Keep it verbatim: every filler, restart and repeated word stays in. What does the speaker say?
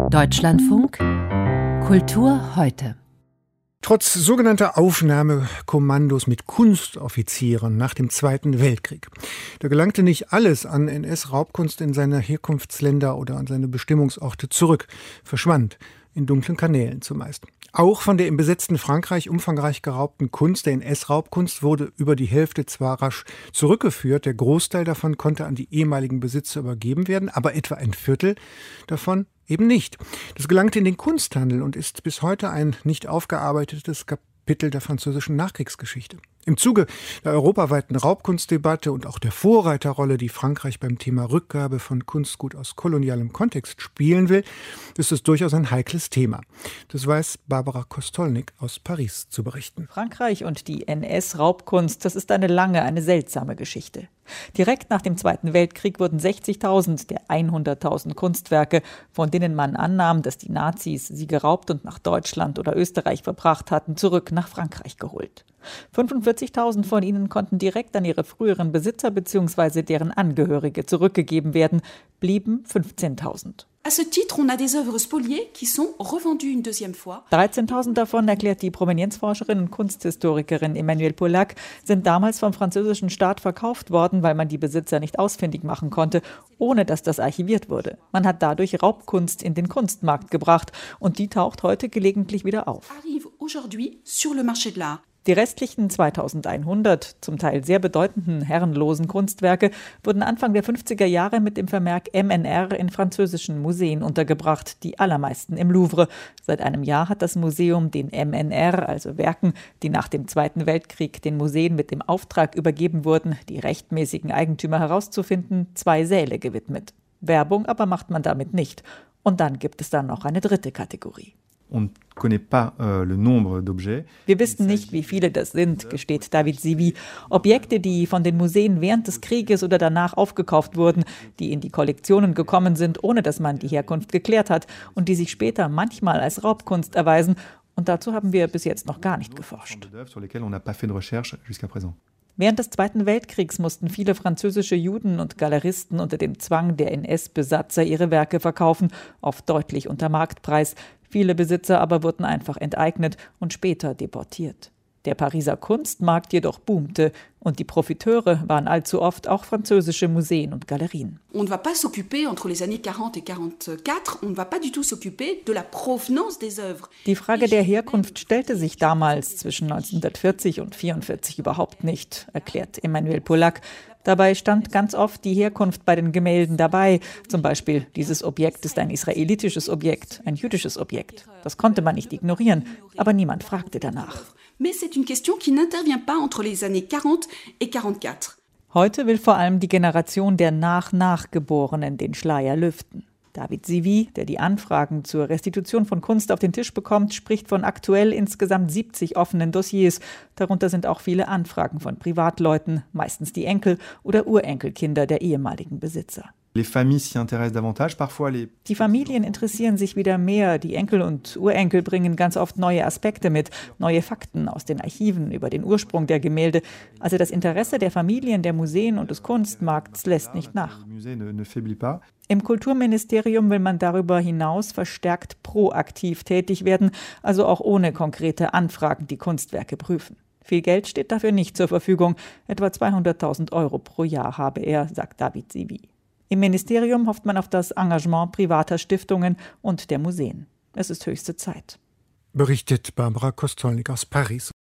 Deutschlandfunk Kultur heute. Trotz sogenannter Aufnahmekommandos mit Kunstoffizieren nach dem Zweiten Weltkrieg, da gelangte nicht alles an N S-Raubkunst in seine Herkunftsländer oder an seine Bestimmungsorte zurück, verschwand in dunklen Kanälen zumeist. Auch von der im besetzten Frankreich umfangreich geraubten Kunst, der N S-Raubkunst, wurde über die Hälfte zwar rasch zurückgeführt, der Großteil davon konnte an die ehemaligen Besitzer übergeben werden, aber etwa ein Viertel davon eben nicht. Das gelangte in den Kunsthandel und ist bis heute ein nicht aufgearbeitetes Kapitel der französischen Nachkriegsgeschichte. Im Zuge der europaweiten Raubkunstdebatte und auch der Vorreiterrolle, die Frankreich beim Thema Rückgabe von Kunstgut aus kolonialem Kontext spielen will, ist es durchaus ein heikles Thema. Das weiß Barbara Kostolnik aus Paris zu berichten. Frankreich und die N S-Raubkunst, das ist eine lange, eine seltsame Geschichte. Direkt nach dem Zweiten Weltkrieg wurden sechzigtausend der hunderttausend Kunstwerke, von denen man annahm, dass die Nazis sie geraubt und nach Deutschland oder Österreich verbracht hatten, zurück nach Frankreich geholt. fünfundvierzigtausend von ihnen konnten direkt an ihre früheren Besitzer bzw. deren Angehörige zurückgegeben werden, blieben fünfzehntausend. dreizehntausend davon, erklärt die Provenienzforscherin und Kunsthistorikerin Emmanuelle Pollack, sind damals vom französischen Staat verkauft worden, weil man die Besitzer nicht ausfindig machen konnte, ohne dass das archiviert wurde. Man hat dadurch Raubkunst in den Kunstmarkt gebracht und die taucht heute gelegentlich wieder auf. Die restlichen zweitausendeinhundert, zum Teil sehr bedeutenden herrenlosen Kunstwerke wurden Anfang der fünfziger Jahre mit dem Vermerk M N R in französischen Museen untergebracht, die allermeisten im Louvre. Seit einem Jahr hat das Museum den M N R, also Werken, die nach dem Zweiten Weltkrieg den Museen mit dem Auftrag übergeben wurden, die rechtmäßigen Eigentümer herauszufinden, zwei Säle gewidmet. Werbung aber macht man damit nicht. Und dann gibt es dann noch eine dritte Kategorie. Wir wissen nicht, wie viele das sind, gesteht David Zivie. Objekte, die von den Museen während des Krieges oder danach aufgekauft wurden, die in die Kollektionen gekommen sind, ohne dass man die Herkunft geklärt hat und die sich später manchmal als Raubkunst erweisen. Und dazu haben wir bis jetzt noch gar nicht geforscht. Während des Zweiten Weltkriegs mussten viele französische Juden und Galeristen unter dem Zwang der N S-Besatzer ihre Werke verkaufen, oft deutlich unter Marktpreis. Viele Besitzer aber wurden einfach enteignet und später deportiert. Der Pariser Kunstmarkt jedoch boomte und die Profiteure waren allzu oft auch französische Museen und Galerien. On ne va pas s'occuper entre les années quarante et quarante-quatre, on ne va pas du tout s'occuper de la provenance des œuvres. Die Frage der Herkunft stellte sich damals zwischen neunzehnhundertvierzig und vierundvierzig überhaupt nicht, erklärt Emmanuelle Pollack. Dabei stand ganz oft die Herkunft bei den Gemälden dabei. Zum Beispiel, dieses Objekt ist ein israelitisches Objekt, ein jüdisches Objekt. Das konnte man nicht ignorieren, aber niemand fragte danach. Mais c'est une question qui n'intervient pas entre les années quarante et quarante-quatre. Heute will vor allem die Generation der Nach-Nachgeborenen den Schleier lüften. David Zivie, der die Anfragen zur Restitution von Kunst auf den Tisch bekommt, spricht von aktuell insgesamt siebzig offenen Dossiers. Darunter sind auch viele Anfragen von Privatleuten, meistens die Enkel oder Urenkelkinder der ehemaligen Besitzer. Die Familien interessieren sich wieder mehr. Die Enkel und Urenkel bringen ganz oft neue Aspekte mit, neue Fakten aus den Archiven über den Ursprung der Gemälde. Also das Interesse der Familien, der Museen und des Kunstmarkts lässt nicht nach. Im Kulturministerium will man darüber hinaus verstärkt proaktiv tätig werden, also auch ohne konkrete Anfragen die Kunstwerke prüfen. Viel Geld steht dafür nicht zur Verfügung. Etwa zweihunderttausend Euro pro Jahr habe er, sagt David Zivie. Im Ministerium hofft man auf das Engagement privater Stiftungen und der Museen. Es ist höchste Zeit. Berichtet Barbara Kostolnik aus Paris.